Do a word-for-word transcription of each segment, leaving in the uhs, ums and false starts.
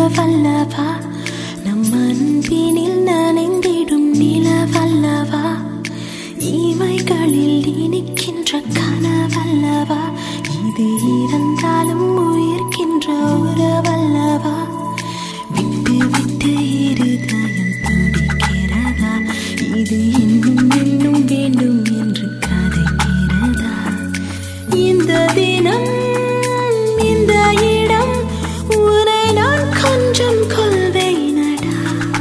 இரவல்லவா நம் அன்பினில் நனைந்திடும் நிலவல்லவா இமைகளில் இனிக்கின்ற கனவல்லவா இது இருந்தாலும் உயிர்க்கின்ற உறவல்லவா விட்டு விட்டு இருதயம் துடிக்கிறதா இது இன்னும் இன்னும் வேண்டும் என்று கதைக்கிறதா இந்த தினம் இந்த இடம் உன்னை நான் கொஞ்சம் கொள்வேனடா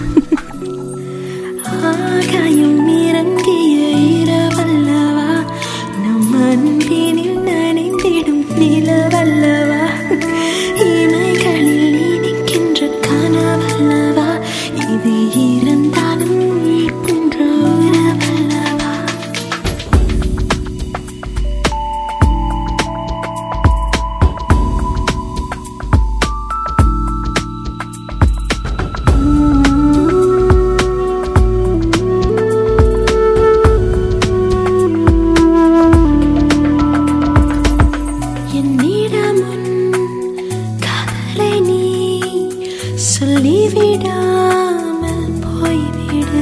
ஆகாயம் இறங்கிய இரவல்லவா நம் அன்பினில் நனைந்திடும் நிலவல்லவா இமைகளில் இனிக்கின்ற கனவல்லவா இது இருந்தாலும் உயிர்க்கின்ற உறவல்லவா என்னிடமுன் காதலை நீ சொல்லிவிடாமல் போய்விடு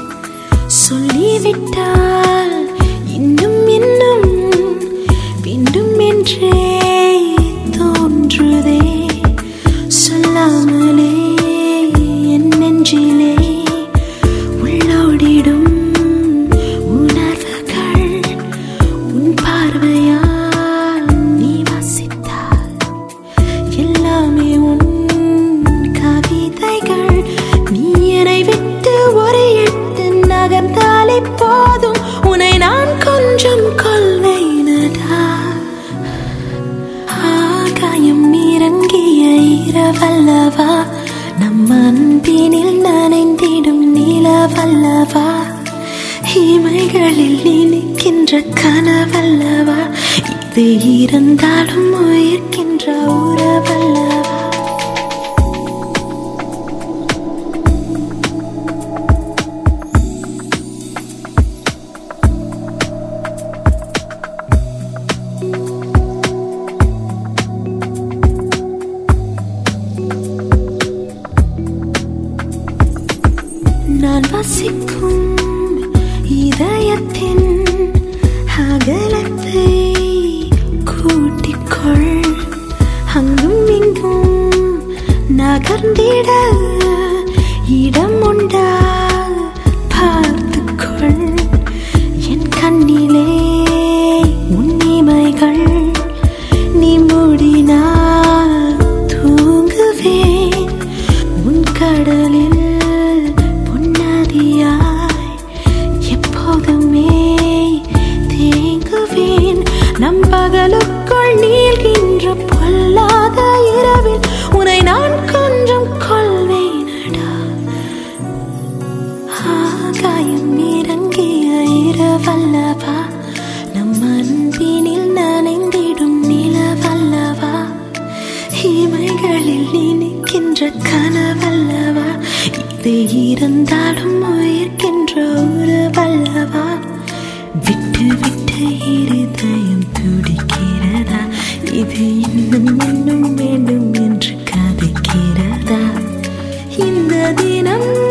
சொல்லிவிட்டால் இன்னும் இன்னும் வேண்டும் என்றே தோன்றுதே சொல்லாமலே என் நெஞ்சிலே உள்ளோடிடும் உணர்வுகள் உன் பார்வையால் நீ வாசித்தால் எல்லாமே உன் கவிதைகள் நீ என்னை விட்டு ஒரு எட்டு நகர்ந்தாலே போதும் உன்னை நான் கொஞ்சம் கொள்வேனடா ஆகாயம் இறங்கிய இரவல்லவா நம் அன்பினில் நனைந்திடும் நிலவல்லவா இமைகளில் இனிக்கின்ற கனவல்லவா இது இருந்தாலும் உயிர்க்கின்ற உறவல்லவா நான் வசிக்கும் இதயத்தின் அகலத்தை கூட்டிக்கொள் அங்கும் இங்கும் நகர்ந்திட இடம் உண்டா பார்த்துக்கொள் என் கண்ணிலே உன் இமைகள் நீ மூடினால் தூங்குவேன் உன் கடலில் எப்போதுமே தேங்குவேன் நம் பகலுக்குள் நீள்கின்ற பொல்லாத இரவில் உன்னை நான் கொஞ்சம் கொள்வேனடா ஆகாயம் இறங்கிய இரவல்லவா நம் அன்பினில் நனைந்திடும் நிலவல்லவா இமைகளில் இனிக்கின்ற கனவல்லவா இது இருந்தாலும் உயிர்க்கின்ற உறவல்லவா விட்டு விட்டு இருதயம் துடிக்கிறதா இது இன்னும் இன்னும் வேண்டும் என்று கதைக்கிறதா இந்த தினம்